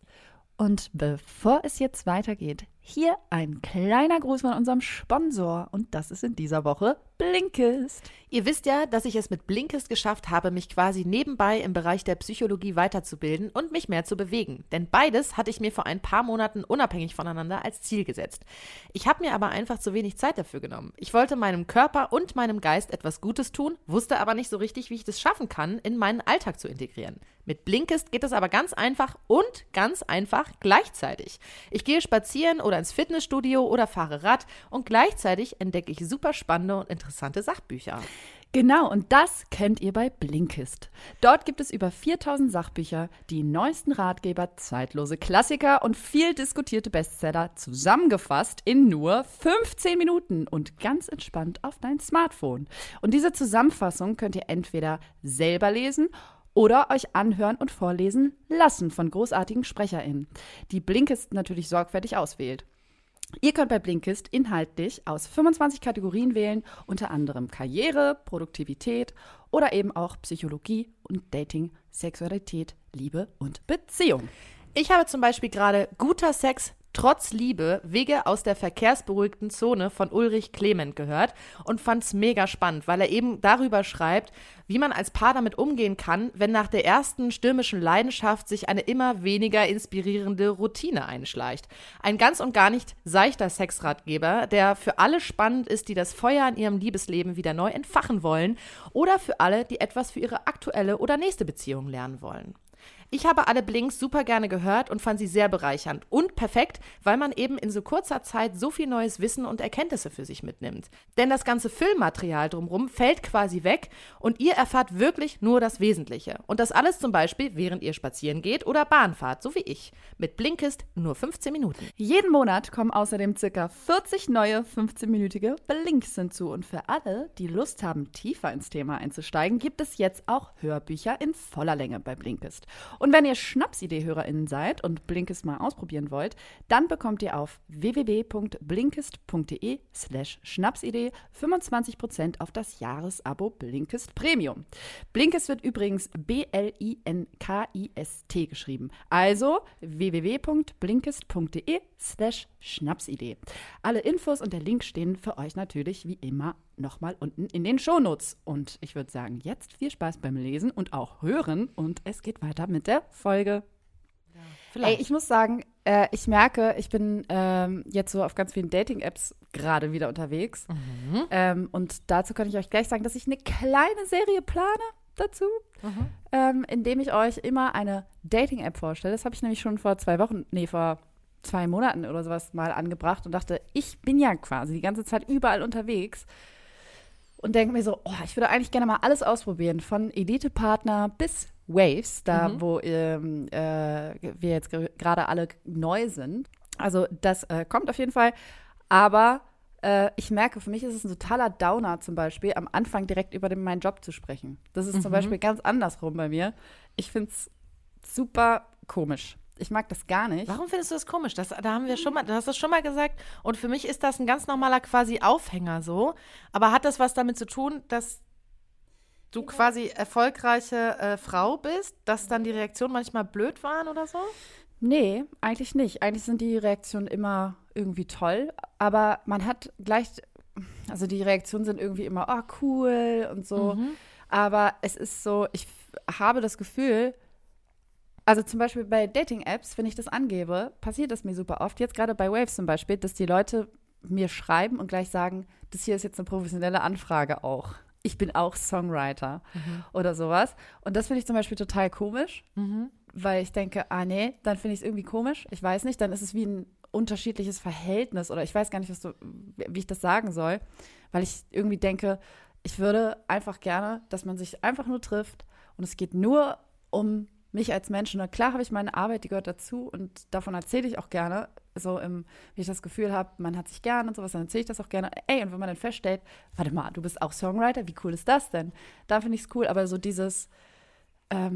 Und bevor es jetzt weitergeht, hier ein kleiner Gruß von unserem Sponsor. Und das ist in dieser Woche Blinkist. Ihr wisst ja, dass ich es mit Blinkist geschafft habe, mich quasi nebenbei im Bereich der Psychologie weiterzubilden und mich mehr zu bewegen. Denn beides hatte ich mir vor ein paar Monaten unabhängig voneinander als Ziel gesetzt. Ich habe mir aber einfach zu wenig Zeit dafür genommen. Ich wollte meinem Körper und meinem Geist etwas Gutes tun, wusste aber nicht so richtig, wie ich das schaffen kann, in meinen Alltag zu integrieren. Mit Blinkist geht es aber ganz einfach und ganz einfach gleichzeitig. Ich gehe spazieren oder ins Fitnessstudio oder fahre Rad und gleichzeitig entdecke ich super spannende und interessante Sachbücher. Genau, und das könnt ihr bei Blinkist. Dort gibt es über 4000 Sachbücher, die neuesten Ratgeber, zeitlose Klassiker und viel diskutierte Bestseller zusammengefasst in nur 15 Minuten und ganz entspannt auf dein Smartphone. Und diese Zusammenfassung könnt ihr entweder selber lesen oder euch anhören und vorlesen lassen von großartigen SprecherInnen, die Blinkist natürlich sorgfältig auswählt. Ihr könnt bei Blinkist inhaltlich aus 25 Kategorien wählen, unter anderem Karriere, Produktivität oder eben auch Psychologie und Dating, Sexualität, Liebe und Beziehung. Ich habe zum Beispiel gerade Guter Sex, Trotz Liebe Wege aus der verkehrsberuhigten Zone von Ulrich Clement gehört und fand's mega spannend, weil er eben darüber schreibt, wie man als Paar damit umgehen kann, wenn nach der ersten stürmischen Leidenschaft sich eine immer weniger inspirierende Routine einschleicht. Ein ganz und gar nicht seichter Sexratgeber, der für alle spannend ist, die das Feuer in ihrem Liebesleben wieder neu entfachen wollen oder für alle, die etwas für ihre aktuelle oder nächste Beziehung lernen wollen. Ich habe alle Blinks super gerne gehört und fand sie sehr bereichernd und perfekt, weil man eben in so kurzer Zeit so viel neues Wissen und Erkenntnisse für sich mitnimmt. Denn das ganze Füllmaterial drumherum fällt quasi weg und ihr erfahrt wirklich nur das Wesentliche. Und das alles zum Beispiel, während ihr spazieren geht oder Bahn fahrt, so wie ich. Mit Blinkist nur 15 Minuten. Jeden Monat kommen außerdem ca. 40 neue 15-minütige Blinks hinzu. Und für alle, die Lust haben, tiefer ins Thema einzusteigen, gibt es jetzt auch Hörbücher in voller Länge bei Blinkist. Und wenn ihr Schnapsidee-HörerInnen seid und Blinkist mal ausprobieren wollt, dann bekommt ihr auf www.blinkist.de/Schnapsidee 25% auf das Jahresabo Blinkist Premium. Blinkist wird übrigens BLINKIST geschrieben. Also www.blinkist.de/Schnapsidee. Alle Infos und der Link stehen für euch natürlich wie immer nochmal unten in den Shownotes. Und ich würde sagen, jetzt viel Spaß beim Lesen und auch Hören. Und es geht weiter mit der Folge. Ja, ey, ich muss sagen, ich merke, ich bin jetzt so auf ganz vielen Dating-Apps gerade wieder unterwegs. Und dazu kann ich euch gleich sagen, dass ich eine kleine Serie plane dazu, indem ich euch immer eine Dating-App vorstelle. Das habe ich nämlich schon vor 2 Monaten oder sowas mal angebracht und dachte, ich bin ja quasi die ganze Zeit überall unterwegs und denke mir so, ich würde eigentlich gerne mal alles ausprobieren, von Elite-Partner bis Waves, da wo wir jetzt gerade alle neu sind. Also das kommt auf jeden Fall, aber ich merke, für mich ist es ein totaler Downer zum Beispiel, am Anfang direkt über meinen Job zu sprechen. Das ist zum Beispiel ganz andersrum bei mir. Ich finde es super komisch. Ich mag das gar nicht. Warum findest du das komisch? Da haben wir schon mal, du hast das schon mal gesagt. Und für mich ist das ein ganz normaler quasi Aufhänger so. Aber hat das was damit zu tun, dass du quasi erfolgreiche Frau bist, dass dann die Reaktionen manchmal blöd waren oder so? Nee, eigentlich nicht. Eigentlich sind die Reaktionen immer irgendwie toll. Aber man hat gleich, also die Reaktionen sind irgendwie immer, cool und so. Aber es ist so, ich habe das Gefühl, also zum Beispiel bei Dating-Apps, wenn ich das angebe, passiert das mir super oft. Jetzt gerade bei Waves zum Beispiel, dass die Leute mir schreiben und gleich sagen, das hier ist jetzt eine professionelle Anfrage auch. Ich bin auch Songwriter oder sowas. Und das finde ich zum Beispiel total komisch, weil ich denke, nee, dann finde ich es irgendwie komisch. Ich weiß nicht, dann ist es wie ein unterschiedliches Verhältnis oder ich weiß gar nicht, wie ich das sagen soll, weil ich irgendwie denke, ich würde einfach gerne, dass man sich einfach nur trifft und es geht nur um mich als Menschen. Und klar habe ich meine Arbeit, die gehört dazu und davon erzähle ich auch gerne, so wie ich das Gefühl habe, man hat sich gern und sowas, dann erzähle ich das auch gerne. Ey, und wenn man dann feststellt, warte mal, du bist auch Songwriter, wie cool ist das denn? Da finde ich es cool, aber so dieses, weiß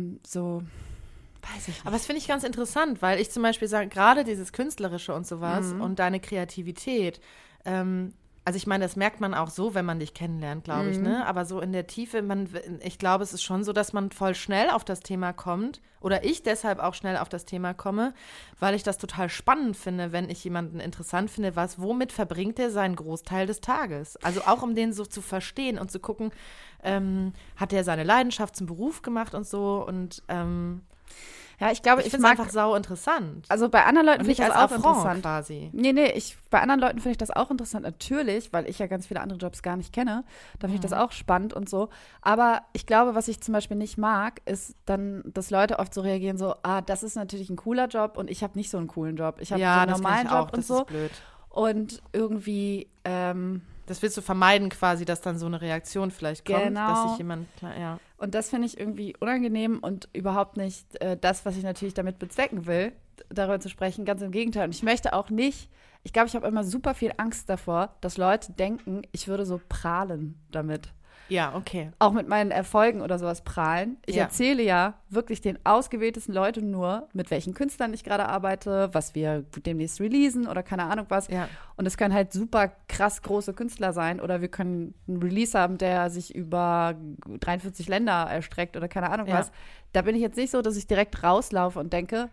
ich nicht. Aber das finde ich ganz interessant, weil ich zum Beispiel sage, gerade dieses Künstlerische und sowas und deine Kreativität, also ich meine, das merkt man auch so, wenn man dich kennenlernt, glaube ich, ne? Aber so in der Tiefe, ich glaube, es ist schon so, dass man voll schnell auf das Thema kommt oder ich deshalb auch schnell auf das Thema komme, weil ich das total spannend finde, wenn ich jemanden interessant finde, womit verbringt er seinen Großteil des Tages? Also auch um den so zu verstehen und zu gucken, hat er seine Leidenschaft zum Beruf gemacht und so und ja, ich glaube, ich finde es einfach sau interessant. Also bei anderen Leuten finde ich das auch Affront interessant. Quasi. Nee, bei anderen Leuten finde ich das auch interessant, natürlich, weil ich ja ganz viele andere Jobs gar nicht kenne. Da finde ich das auch spannend und so. Aber ich glaube, was ich zum Beispiel nicht mag, ist dann, dass Leute oft so reagieren, so, das ist natürlich ein cooler Job und ich habe nicht so einen coolen Job. Ich habe so einen normalen Job und so. Das ist blöd. Und irgendwie, das willst du vermeiden quasi, dass dann so eine Reaktion vielleicht kommt, genau. Dass sich jemand, ja. Und das finde ich irgendwie unangenehm und überhaupt nicht das, was ich natürlich damit bezwecken will, darüber zu sprechen. Ganz im Gegenteil. Und ich möchte auch nicht, ich glaube, ich habe immer super viel Angst davor, dass Leute denken, ich würde so prahlen damit. Ja, okay. Auch mit meinen Erfolgen oder sowas prahlen. Ich erzähle ja wirklich den ausgewähltesten Leuten nur, mit welchen Künstlern ich gerade arbeite, was wir demnächst releasen oder keine Ahnung was. Ja. Und es können halt super krass große Künstler sein oder wir können einen Release haben, der sich über 43 Länder erstreckt oder keine Ahnung was. Da bin ich jetzt nicht so, dass ich direkt rauslaufe und denke,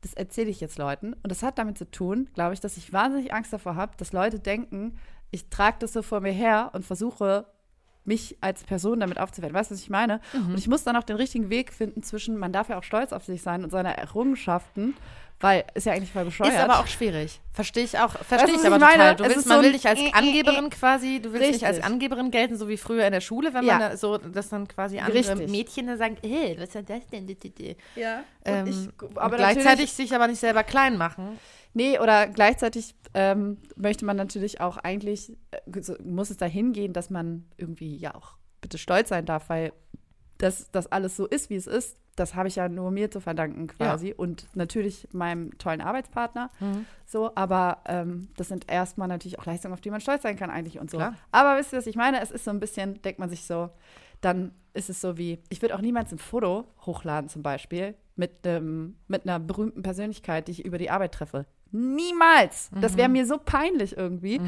das erzähle ich jetzt Leuten. Und das hat damit zu tun, glaube ich, dass ich wahnsinnig Angst davor habe, dass Leute denken, ich trage das so vor mir her und versuche, mich als Person damit aufzuwerten. Weißt du, was ich meine? Und ich muss dann auch den richtigen Weg finden zwischen, man darf ja auch stolz auf sich sein und seine Errungenschaften, weil ist ja eigentlich voll bescheuert. Ist aber auch schwierig. Verstehe ich aber meine? total. Man will dich als Angeberin quasi, du willst nicht als Angeberin gelten, so wie früher in der Schule, wenn man da so, dass dann quasi andere Mädchen dann sagen, was ist das denn? Ja. Aber gleichzeitig sich aber nicht selber klein machen. Nee, oder gleichzeitig möchte man natürlich auch eigentlich, muss es dahin gehen, dass man irgendwie ja auch bitte stolz sein darf, weil das alles so ist, wie es ist. Das habe ich ja nur mir zu verdanken quasi und natürlich meinem tollen Arbeitspartner. So, aber das sind erstmal natürlich auch Leistungen, auf die man stolz sein kann eigentlich und so. Klar. Aber wisst ihr, was ich meine? Es ist so ein bisschen, denkt man sich so, dann ist es so wie, ich würde auch niemals ein Foto hochladen zum Beispiel mit einer berühmten Persönlichkeit, die ich über die Arbeit treffe. Niemals! Das wäre mir so peinlich irgendwie.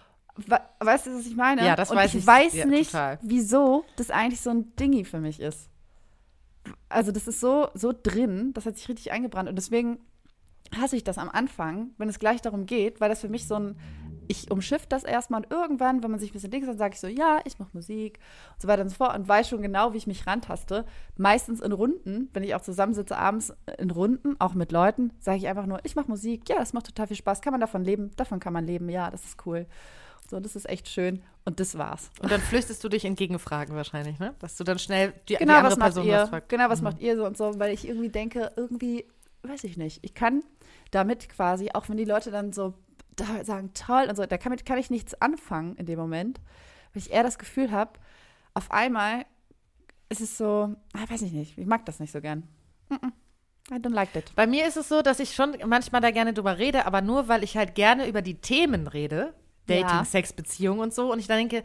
Weißt du, was ich meine? Ja, das und weiß ich. Ich weiß ja, nicht, total. wieso das eigentlich so ein Dingi für mich ist. Also das ist so drin, das hat sich richtig eingebrannt. Und deswegen hasse ich das am Anfang, wenn es gleich darum geht, weil das für mich so ein, ich umschiff das erstmal und irgendwann, wenn man sich ein bisschen links, dann sage ich so, ja, ich mache Musik und so weiter und so fort und weiß schon genau, wie ich mich rantaste. Meistens in Runden, wenn ich auch zusammensitze abends in Runden, auch mit Leuten, sage ich einfach nur, ich mache Musik, ja, das macht total viel Spaß, kann man davon leben? Davon kann man leben, ja, das ist cool. So, das ist echt schön und das war's. Und dann flüchtest du dich in Gegenfragen wahrscheinlich, ne? Dass du dann schnell die Genau, andere was macht Person ihr? was fragst. Genau, was macht ihr so und so, weil ich irgendwie denke, weiß ich nicht, ich kann damit quasi, auch wenn die Leute dann so da sagen, toll und so, damit kann ich nichts anfangen in dem Moment, weil ich eher das Gefühl habe, auf einmal ist es so, weiß ich nicht, ich mag das nicht so gern. I don't like that. Bei mir ist es so, dass ich schon manchmal da gerne drüber rede, aber nur, weil ich halt gerne über die Themen rede, Dating, Ja. Sex, Beziehung und so, und ich dann denke,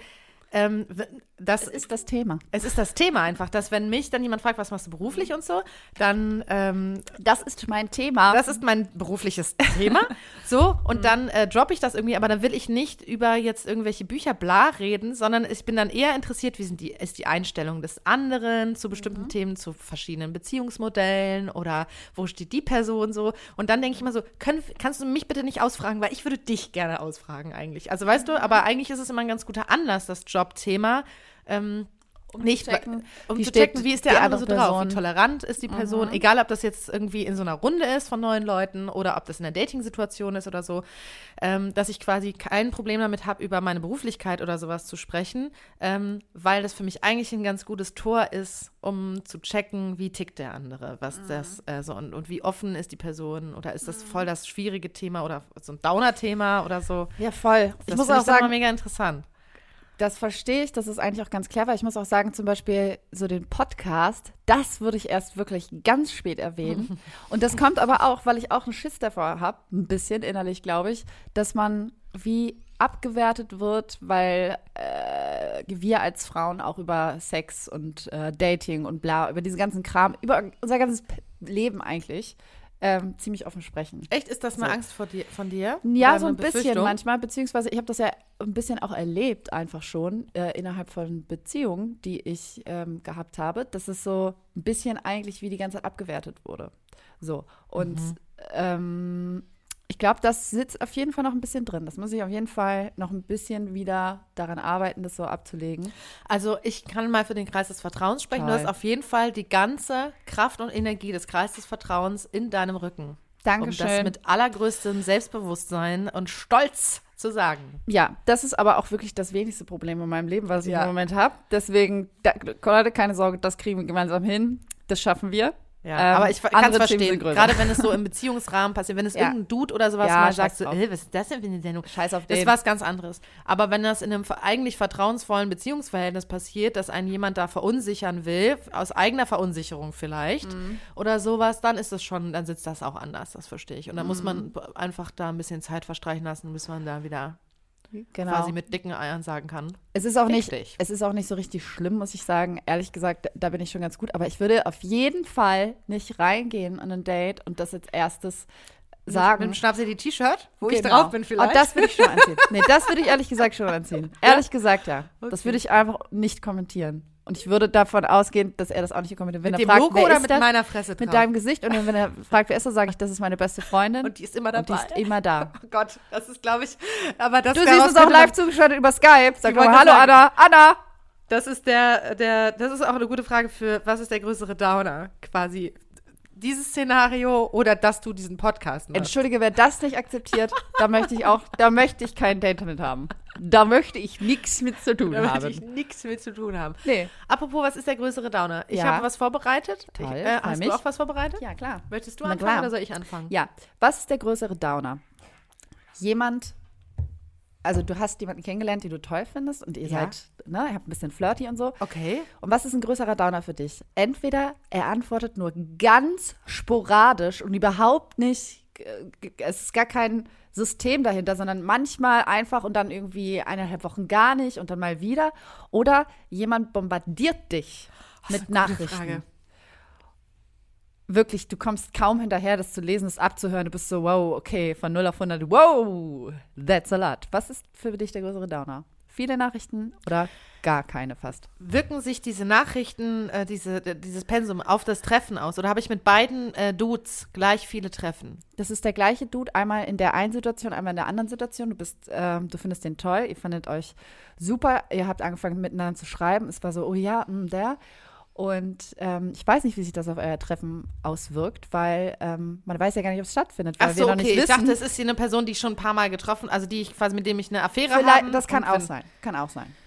Das ist das Thema. es ist das Thema einfach, dass wenn mich dann jemand fragt, was machst du beruflich und so, dann Das ist mein Thema. das ist mein berufliches Thema. So, und dann droppe ich das irgendwie, aber dann will ich nicht über jetzt irgendwelche Bücher bla reden, sondern ich bin dann eher interessiert, wie ist die Einstellung des anderen zu bestimmten Themen, zu verschiedenen Beziehungsmodellen oder wo steht die Person so. Und dann denke ich immer so, kannst du mich bitte nicht ausfragen, weil ich würde dich gerne ausfragen eigentlich. Also weißt du, aber eigentlich ist es immer ein ganz guter Anlass, das Jobthema, nicht zu checken, um wie zu steht checken, wie ist die der andere so andere drauf, Person. wie tolerant ist die Person, egal ob das jetzt irgendwie in so einer Runde ist von neuen Leuten oder ob das in einer Dating-Situation ist oder so, dass ich quasi kein Problem damit habe, über meine Beruflichkeit oder sowas zu sprechen, weil das für mich eigentlich ein ganz gutes Tor ist, um zu checken, wie tickt der andere, was das so und wie offen ist die Person oder ist das voll das schwierige Thema oder so ein Downer-Thema oder so. Ja, voll. Das Ich muss finde auch sagen, immer mega interessant. das verstehe ich, das ist eigentlich auch ganz clever. Ich muss auch sagen, zum Beispiel so den Podcast, das würde ich erst wirklich ganz spät erwähnen. Und das kommt aber auch, weil ich auch einen Schiss davor habe, ein bisschen innerlich, glaube ich, dass man wie abgewertet wird, weil wir als Frauen auch über Sex und Dating und bla, über diesen ganzen Kram, über unser ganzes Leben eigentlich, ziemlich offen sprechen. Echt, ist das eine So. Angst von dir? Ja, Oder so eine ein bisschen Befürchtung? manchmal, beziehungsweise ich habe das ja ein bisschen auch erlebt einfach schon innerhalb von Beziehungen, die ich gehabt habe, dass es so ein bisschen eigentlich wie die ganze Zeit abgewertet wurde. So, und ich glaube, das sitzt auf jeden Fall noch ein bisschen drin. Das muss ich auf jeden Fall noch ein bisschen wieder daran arbeiten, das so abzulegen. Also ich kann mal für den Kreis des Vertrauens sprechen. Du Toll. hast auf jeden Fall die ganze Kraft und Energie des Kreises des Vertrauens in deinem Rücken. Dankeschön. Um das mit allergrößtem Selbstbewusstsein und Stolz zu sagen. Ja, das ist aber auch wirklich das wenigste Problem in meinem Leben, was ich Ja. im Moment habe. Deswegen, Leute, keine Sorge, das kriegen wir gemeinsam hin. Das schaffen wir. Ja, aber ich kann es andere Themen verstehen, sind größer. gerade wenn es so im Beziehungsrahmen passiert, wenn es Ja. irgendein Dude oder sowas Ja, mal scheiß sagt, so, drauf. was ist das denn für eine Sendung? Scheiß auf Das den. ist was ganz anderes. Aber wenn das in einem eigentlich vertrauensvollen Beziehungsverhältnis passiert, dass einen jemand da verunsichern will, aus eigener Verunsicherung vielleicht oder sowas, dann ist es schon, dann sitzt das auch anders, das verstehe ich. Und dann muss man einfach da ein bisschen Zeit verstreichen lassen, bis man da wieder Genau. quasi mit dicken Eiern sagen kann. Es ist auch nicht, Richtig. es ist auch nicht so richtig schlimm, muss ich sagen. Ehrlich gesagt, da bin ich schon ganz gut. Aber ich würde auf jeden Fall nicht reingehen an ein Date und das als erstes sagen. Mit dem Schnapsi-T-Shirt, wo ich Genau. drauf bin vielleicht. Und das würde ich schon anziehen. Nee, das würde ich ehrlich gesagt schon anziehen. Ehrlich gesagt, ja. Das Okay. würde ich einfach nicht kommentieren. Und ich würde davon ausgehen, dass er das auch nicht gekommen ist. Wenn Mit er dem fragt, Logo wer oder ist mit das? meiner Fresse drauf? Mit deinem Gesicht. Und dann, wenn er fragt, wer ist das, sage ich, das ist meine beste Freundin. Und die ist immer dabei. Und die ist immer da. Oh Gott, das ist, glaube ich, aber das Du siehst uns auch live zugeschaltet über Skype. Sag Ich wollte mal, hallo sagen- Anna. Anna! Das ist das ist auch eine gute Frage für, was ist der größere Downer quasi? Dieses Szenario oder dass du diesen Podcast machst? Entschuldige, wer das nicht akzeptiert, da möchte ich kein Date mit haben. Da möchte ich nichts mit zu tun Da möchte haben. ich nichts mit zu tun haben. Nee. Apropos, was ist der größere Downer? Ich Ja. habe was vorbereitet. Toll, Hast freu du mich. auch was vorbereitet? Ja, klar. Möchtest du Na anfangen klar. oder soll ich anfangen? Ja, was ist der größere Downer? Also du hast jemanden kennengelernt, den du toll findest und ihr Ja. seid, ihr habt ein bisschen flirty und so. Okay. Und was ist ein größerer Downer für dich? Entweder er antwortet nur ganz sporadisch und überhaupt nicht, es ist gar kein System dahinter, sondern manchmal einfach und dann irgendwie 1,5 Wochen gar nicht und dann mal wieder. Oder jemand bombardiert dich mit Gute Nachrichten. Frage. Wirklich, du kommst kaum hinterher, das zu lesen, das abzuhören. Du bist so, wow, okay, von 0 auf 100, wow, that's a lot. Was ist für dich der größere Downer? Viele Nachrichten oder gar keine fast? Wirken sich diese Nachrichten, dieses Pensum auf das Treffen aus? Oder habe ich mit beiden Dudes gleich viele Treffen? Das ist der gleiche Dude, einmal in der einen Situation, einmal in der anderen Situation. Du findest den toll, ihr fandet euch super, ihr habt angefangen miteinander zu schreiben. Es war so, oh ja, der. Und ich weiß nicht, wie sich das auf euer Treffen auswirkt, weil man weiß ja gar nicht, ob es stattfindet, weil Ach so, wir noch okay. nicht Ich wissen. dachte, es ist hier eine Person, die ich schon ein paar Mal getroffen, also die ich quasi mit dem ich eine Affäre Vielleicht, habe. das kann und auch wenn- sein. Kann auch sein.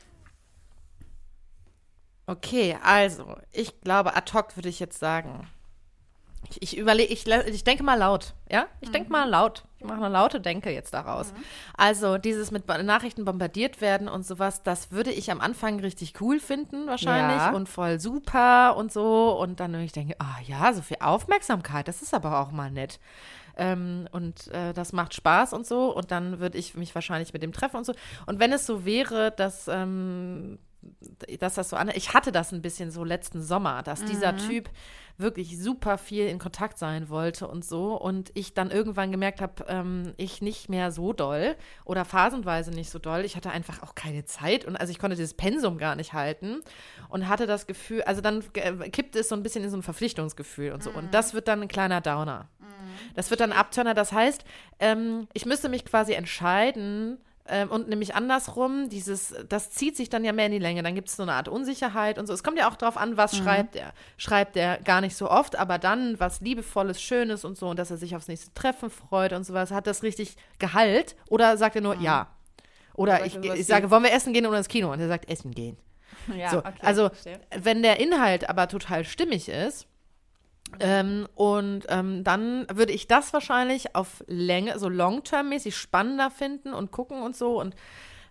Okay, also, ich glaube, ad hoc würde ich jetzt sagen. Ich überlege, ich denke mal laut, ja? Ich denke mal laut. Ich mache eine laute Denke jetzt daraus. Also, dieses mit Nachrichten bombardiert werden und sowas, das würde ich am Anfang richtig cool finden, wahrscheinlich. Ja. Und voll super und so. Und dann ich denke, ah ja, so viel Aufmerksamkeit, das ist aber auch mal nett. Das macht Spaß und so. Und dann würde ich mich wahrscheinlich mit dem treffen und so. Und wenn es so wäre, dass das so ich hatte das ein bisschen so letzten Sommer, dass dieser Typ wirklich super viel in Kontakt sein wollte und so und ich dann irgendwann gemerkt habe, ich nicht mehr so doll oder phasenweise nicht so doll. Ich hatte einfach auch keine Zeit und also ich konnte dieses Pensum gar nicht halten und hatte das Gefühl, also dann kippt es so ein bisschen in so ein Verpflichtungsgefühl und so und das wird dann ein kleiner Downer. Das wird dann ein Abturner, das heißt, ich müsste mich quasi entscheiden, und nämlich andersrum, das zieht sich dann ja mehr in die Länge. Dann gibt es so eine Art Unsicherheit und so. Es kommt ja auch drauf an, was schreibt er. Schreibt er gar nicht so oft, aber dann was Liebevolles, Schönes und so und dass er sich aufs nächste Treffen freut und sowas. Hat das richtig Gehalt? Oder sagt er nur ja? Oder ich sage, wollen wir essen gehen oder ins Kino? Und er sagt, essen gehen. Ja, So, also, wenn der Inhalt aber total stimmig ist, dann würde ich das wahrscheinlich auf Länge, so long-term-mäßig spannender finden und gucken und so. Und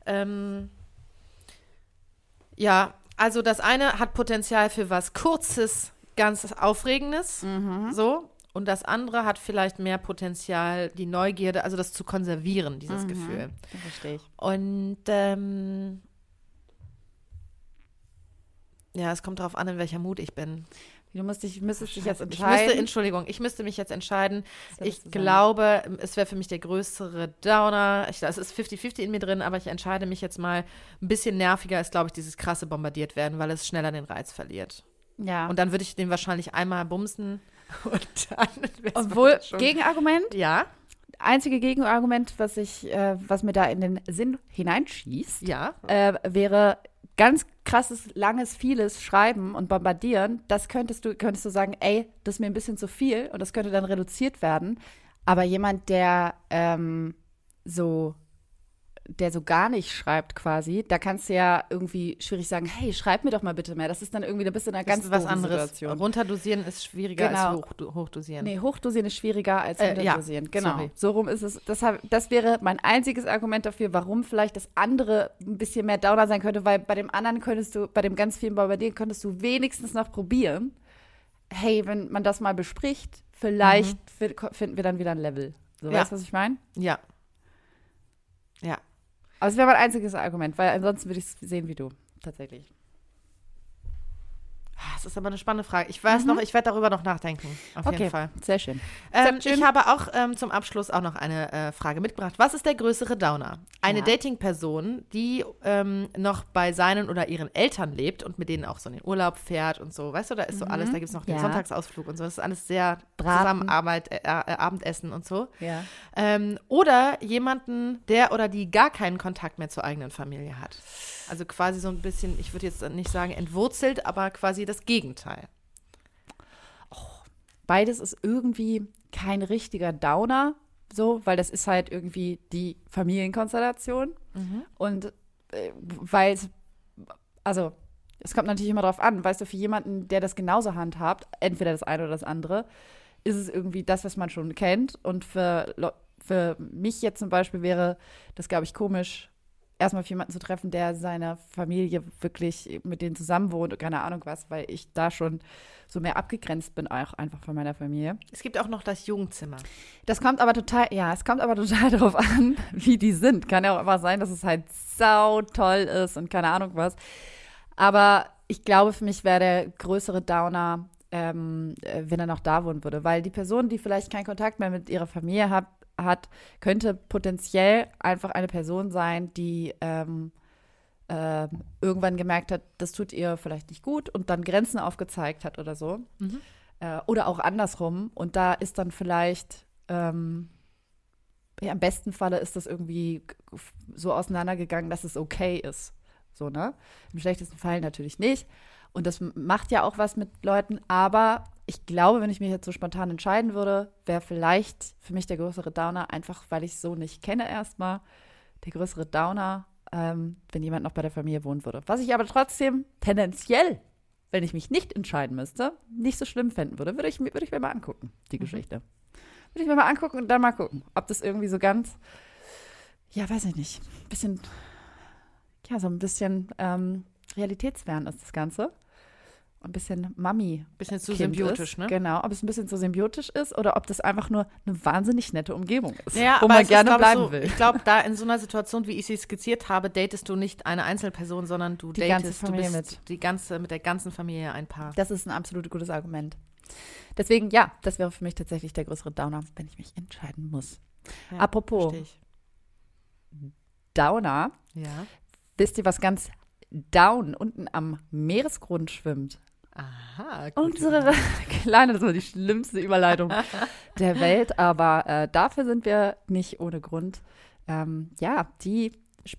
ja, also das eine hat Potenzial für was Kurzes, ganz Aufregendes, so. Und das andere hat vielleicht mehr Potenzial, die Neugierde, also das zu konservieren, dieses Gefühl. Das verstehe ich. Und ja, es kommt darauf an, in welcher Mut ich bin. Du müsstest dich jetzt Ich entscheiden. müsste mich jetzt entscheiden. Was würdest Ich du sagen? glaube, es wäre für mich der größere Downer. Es ist 50-50 in mir drin, aber ich entscheide mich jetzt mal. Ein bisschen nerviger ist, glaube ich, dieses krasse bombardiert werden, weil es schneller den Reiz verliert. Ja. Und dann würde ich den wahrscheinlich einmal bumsen und dann wär's Obwohl, schon- Gegenargument, Ja, einzige Gegenargument, was mir da in den Sinn hineinschießt, ja. wäre ganz krasses, langes, vieles Schreiben und Bombardieren. Das könntest du sagen, ey, das ist mir ein bisschen zu viel und das könnte dann reduziert werden. Aber jemand, der so gar nicht schreibt quasi, da kannst du ja irgendwie schwierig sagen, hey, schreib mir doch mal bitte mehr. Das ist dann irgendwie, da bist du in einer Das ganz ist was doofen anderes. Situation. Runterdosieren ist schwieriger Genau. als hochdosieren. Nee, hochdosieren ist schwieriger als unterdosieren. ja, Genau. sorry. So rum ist es. Das wäre mein einziges Argument dafür, warum vielleicht das andere ein bisschen mehr Downer sein könnte, weil bei dem anderen bei dem ganz vielen Bombardieren könntest du wenigstens noch probieren. Hey, wenn man das mal bespricht, vielleicht finden wir dann wieder ein Level. So, Ja. weißt du, was ich meine? Ja. Ja. Aber es wäre mein einziges Argument, weil ansonsten würde ich es sehen wie du, tatsächlich. Das ist aber eine spannende Frage. Ich weiß noch, ich werde darüber noch nachdenken. Auf jeden Fall. Sehr schön. Ich habe auch zum Abschluss auch noch eine Frage mitgebracht. Was ist der größere Downer? Eine Ja. Dating-Person, die noch bei seinen oder ihren Eltern lebt und mit denen auch so in den Urlaub fährt und so, weißt du, da ist so alles, da gibt es noch den Ja. Sonntagsausflug und so, das ist alles sehr Braten. Zusammenarbeit, Abendessen und so. Ja. Oder jemanden, der oder die gar keinen Kontakt mehr zur eigenen Familie hat. Also quasi so ein bisschen, ich würde jetzt nicht sagen entwurzelt, aber quasi das Gegenteil. Beides ist irgendwie kein richtiger Downer, so, weil das ist halt irgendwie die Familienkonstellation. Und weil es, also es kommt natürlich immer drauf an, weißt du, für jemanden, der das genauso handhabt, entweder das eine oder das andere, ist es irgendwie das, was man schon kennt. Und für mich jetzt zum Beispiel wäre das, glaube ich, komisch, erstmal für jemanden zu treffen, der seiner Familie wirklich mit denen zusammen wohnt und keine Ahnung was, weil ich da schon so mehr abgegrenzt bin, auch einfach von meiner Familie. Es gibt auch noch das Jugendzimmer. Es kommt aber total darauf an, wie die sind. Kann ja auch immer sein, dass es halt sau toll ist und keine Ahnung was. Aber ich glaube, für mich wäre der größere Downer, wenn er noch da wohnen würde. Weil die Person, die vielleicht keinen Kontakt mehr mit ihrer Familie hat, könnte potenziell einfach eine Person sein, die irgendwann gemerkt hat, das tut ihr vielleicht nicht gut und dann Grenzen aufgezeigt hat oder so. Oder auch andersrum. Und da ist dann vielleicht, im besten Falle ist das irgendwie so auseinandergegangen, dass es okay ist. So, ne? Im schlechtesten Fall natürlich nicht. Und das macht ja auch was mit Leuten. Aber ich glaube, wenn ich mich jetzt so spontan entscheiden würde, wäre vielleicht für mich der größere Downer, einfach weil ich es so nicht kenne erstmal, der größere Downer, wenn jemand noch bei der Familie wohnen würde. Was ich aber trotzdem tendenziell, wenn ich mich nicht entscheiden müsste, nicht so schlimm fänden würde, würde ich mir mal angucken, die Geschichte. Würde ich mir mal angucken und dann mal gucken, ob das irgendwie so ganz, ja, weiß ich nicht, so ein bisschen realitätsfern ist das Ganze. Ein bisschen Mami. Bisschen zu Kind symbiotisch, ist. ne? Genau, ob es ein bisschen zu symbiotisch ist oder ob das einfach nur eine wahnsinnig nette Umgebung ist, Ja, wo aber man es gerne ist, glaub bleiben ich, so, will. Ich glaube, da in so einer Situation, wie ich sie skizziert habe, datest du nicht eine Einzelperson, sondern du Die ganze datest, Familie du bist mit der ganzen Familie ein Paar. Das ist ein absolut gutes Argument. Deswegen, ja, das wäre für mich tatsächlich der größere Downer, wenn ich mich entscheiden muss. Ja, Apropos versteh ich. Downer, Ja. wisst ihr, was ganz down unten am Meeresgrund schwimmt? Aha, gut. Unsere kleine, das war die schlimmste Überleitung der Welt, aber dafür sind wir nicht ohne Grund. Die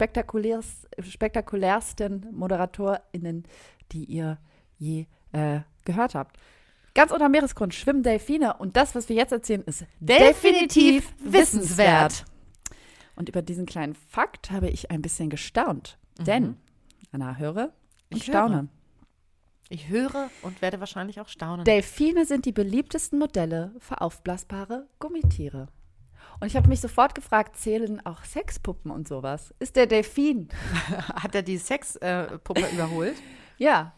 spektakulärsten ModeratorInnen, die ihr je gehört habt. Ganz unter Meeresgrund schwimmen Delfine und das, was wir jetzt erzählen, ist definitiv wissenswert. Und über diesen kleinen Fakt habe ich ein bisschen gestaunt. Denn, Anna, höre und Ich staune. höre. Ich höre und werde wahrscheinlich auch staunen. Delfine sind die beliebtesten Modelle für aufblasbare Gummitiere. Und ich habe mich sofort gefragt, zählen auch Sexpuppen und sowas? Ist der Delfin? Hat er die Sexpuppe überholt? Ja.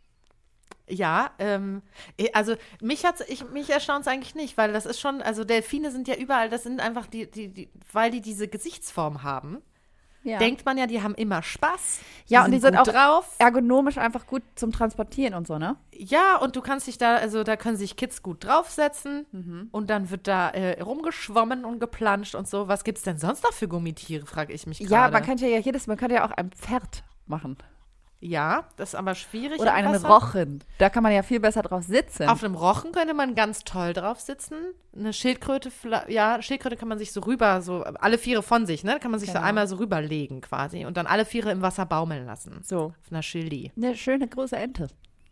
Ja, also mich erstaunt es eigentlich nicht, weil das ist schon, also Delfine sind ja überall, das sind einfach weil die diese Gesichtsform haben, denkt man ja, die haben immer Spaß. Ja, und die sind gut auch drauf. ergonomisch einfach gut zum Transportieren und so, ne? Ja, und du kannst dich da können sich Kids gut draufsetzen und dann wird da rumgeschwommen und geplanscht und so. Was gibt's denn sonst noch für Gummitiere, frage ich mich gerade. Ja, man könnte ja auch ein Pferd machen. Ja, das ist aber schwierig. Oder im einen Wasser. Rochen. Da kann man ja viel besser drauf sitzen. Auf einem Rochen könnte man ganz toll drauf sitzen. Eine Schildkröte, Schildkröte kann man sich so rüber, so alle Viere von sich, ne? Kann man sich so Genau. einmal so rüberlegen quasi und dann alle Viere im Wasser baumeln lassen. So. Auf einer Schildi. Eine schöne große Ente.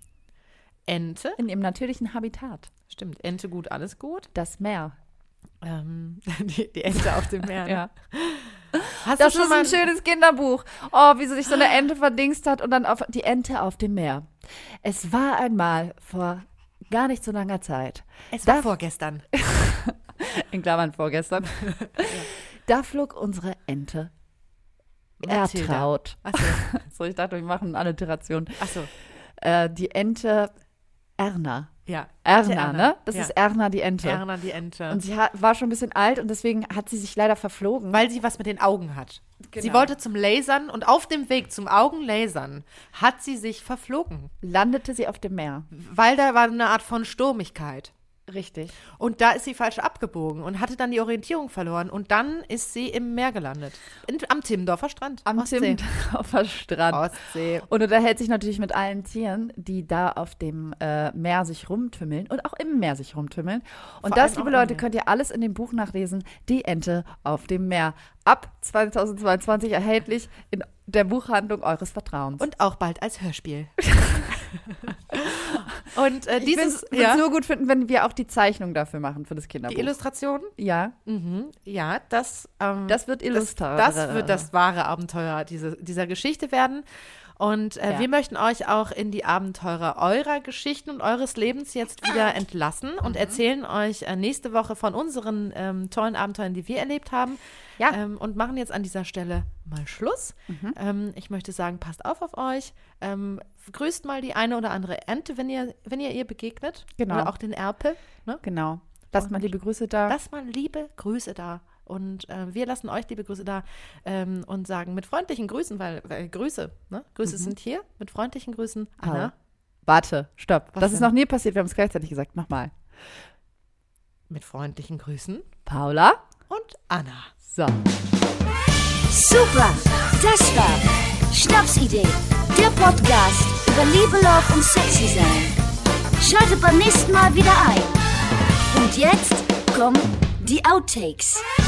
Ente? In ihrem natürlichen Habitat. Stimmt, Ente gut, alles gut. Das Meer. Die Ente auf dem Meer. Ne? Ja. Hast Das du schon ist mal ein schönes Kinderbuch. Oh, wie sie sich so eine Ente verdingst hat und dann auf die Ente auf dem Meer. Es war einmal vor gar nicht so langer Zeit. Es war vorgestern. In Klammern vorgestern. Da flog unsere Ente Mathilda. Ertraut. Achso. So, ich dachte, wir machen eine Alliteration. Achso. Die Ente Erna. Ja. Erna, ne? Das ja. ist Erna, die Ente. Erna, die Ente. Und sie war schon ein bisschen alt und deswegen hat sie sich leider verflogen. Weil sie was mit den Augen hat. Genau. Sie wollte zum Lasern und auf dem Weg zum Augenlasern hat sie sich verflogen. Landete sie auf dem Meer. Weil da war eine Art von Sturmigkeit. Richtig. Und da ist sie falsch abgebogen und hatte dann die Orientierung verloren. Und dann ist sie im Meer gelandet. Am Timmendorfer Strand. Am Timmendorfer Strand. Ostsee. Und unterhält sich natürlich mit allen Tieren, die da auf dem Meer sich rumtümmeln und auch im Meer sich rumtümmeln. Und Vor das, allem liebe auch im Leute, Meer. könnt ihr alles in dem Buch nachlesen. Die Ente auf dem Meer. Ab 2022 erhältlich in der Buchhandlung eures Vertrauens. Und auch bald als Hörspiel. Und ich würde es nur gut finden, wenn wir auch die Zeichnung dafür machen für das Kinderbuch. die Illustration? Ja, Ja, das wird illustriert. Das wird das wahre Abenteuer dieser Geschichte werden. Und wir möchten euch auch in die Abenteurer eurer Geschichten und eures Lebens jetzt wieder entlassen und erzählen euch nächste Woche von unseren tollen Abenteuern, die wir erlebt haben. Ja. Und machen jetzt an dieser Stelle mal Schluss. Ich möchte sagen, passt auf euch. Grüßt mal die eine oder andere Ente, wenn ihr begegnet. Genau. Oder auch den Erpel. Ne? Genau. Lasst mal liebe Grüße da. Lasst mal liebe Grüße da. Und wir lassen euch liebe Grüße da und sagen mit freundlichen Grüßen, weil Grüße, ne? Grüße sind hier. Mit freundlichen Grüßen, Anna. Warte, stopp. Was Das ist denn? noch nie passiert. Wir haben es gleichzeitig gesagt. Nochmal. Mit freundlichen Grüßen Paula. und Anna. So. Super, das war Schnapsidee, der Podcast über Liebe, Love und Sexy sein. Schaltet beim nächsten Mal wieder ein. Und jetzt kommen die Outtakes.